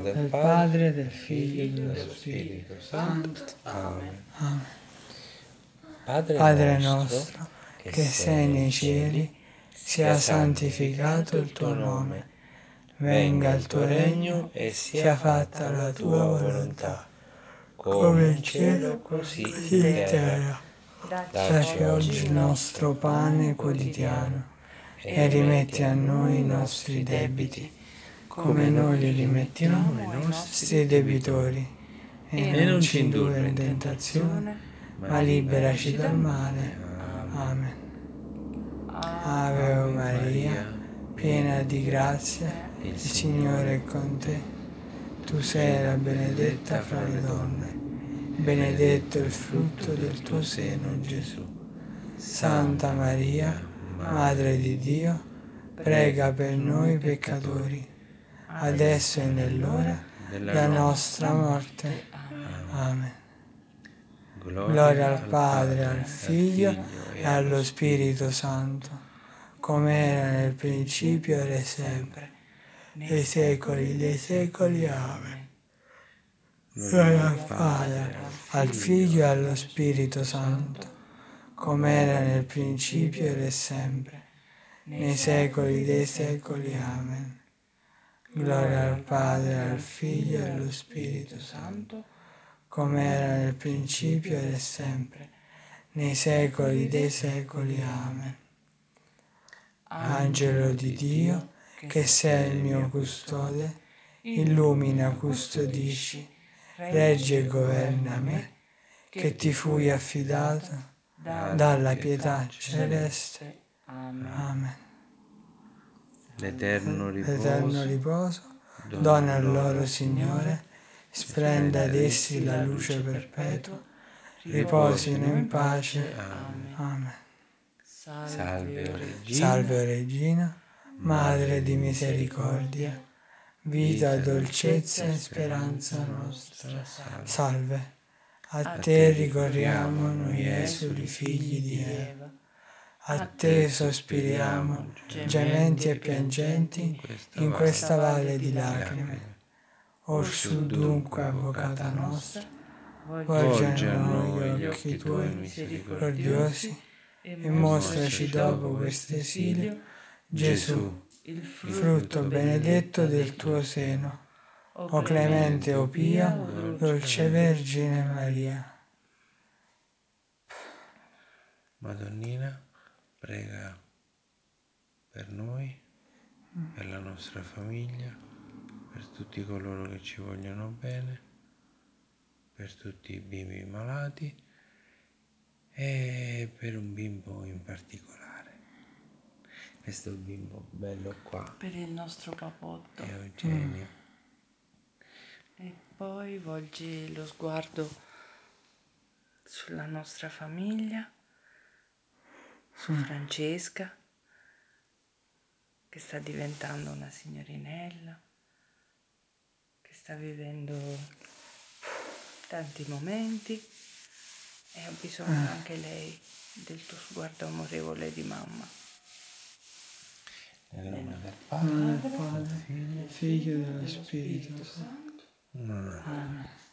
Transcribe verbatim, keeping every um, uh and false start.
del del Padre, Padre, del del Figlio e Figlio e dello dello Spirito Spirito Santo. Santo. Amen. Amen. Padre Padre nostro, nostro, che che sei nei cieli, sia santificato il tuo nome. Venga il tuo regno e sia fatta la tua volontà, come in cielo, così in terra. Dacci oggi il nostro pane quotidiano e rimetti a noi i nostri debiti, come noi li rimettiamo ai nostri debitori. E non ci indurre in tentazione, ma liberaci dal male. Amen. Ave Maria, piena di grazia, il Signore è con te. Tu sei la benedetta fra le donne, benedetto il frutto del tuo seno, Gesù. Santa Maria, Madre di Dio, prega per noi peccatori, adesso e nell'ora della nostra morte. Amen. Gloria al Padre, al Figlio e allo Spirito Santo, come era nel principio ed è sempre, nei secoli dei secoli. Amen. Gloria al Padre, al Figlio e allo Spirito Santo, come era nel principio ed è sempre, nei secoli dei secoli. Amen. Gloria al Padre, al Figlio e allo Spirito Santo, come era nel principio ed è sempre, nei secoli dei secoli. Amen. Angelo di Dio, che sei il mio custode, illumina, custodisci, reggi e governa me, che ti fui affidato dalla pietà celeste. Amen. L'eterno L'eterno riposo, riposo, dona dona loro, Signore, splenda ad essi la luce perpetua, riposino in pace. Amen. Amen. Salve, o Regina, Salve, o Regina, Madre di misericordia, vita, dolcezza e speranza nostra. Salve, a te ricorriamo noi esuli figli di Eva, a te sospiriamo, gementi e piangenti, in questa valle di lacrime. Orsù dunque, avvocata nostra, volge a noi gli occhi tuoi misericordiosi e mostraci dopo questo esilio Gesù, il frutto benedetto del tuo seno. O clemente, o pia, dolce Vergine Maria. Madonnina, prega per noi, per la nostra famiglia, per tutti coloro che ci vogliono bene, per tutti i bimbi malati e per un bimbo in particolare. Questo bimbo bello qua per il nostro papotto. è Eugenio. E poi volgi lo sguardo sulla nostra famiglia, su Francesca, che sta diventando una signorinella, che sta vivendo tanti momenti e ha bisogno anche lei del tuo sguardo amorevole di mamma. Nel nome del Padre, Padre, Padre, del Figlio, Figlio e dello Spirito Santo. Amen. Amen.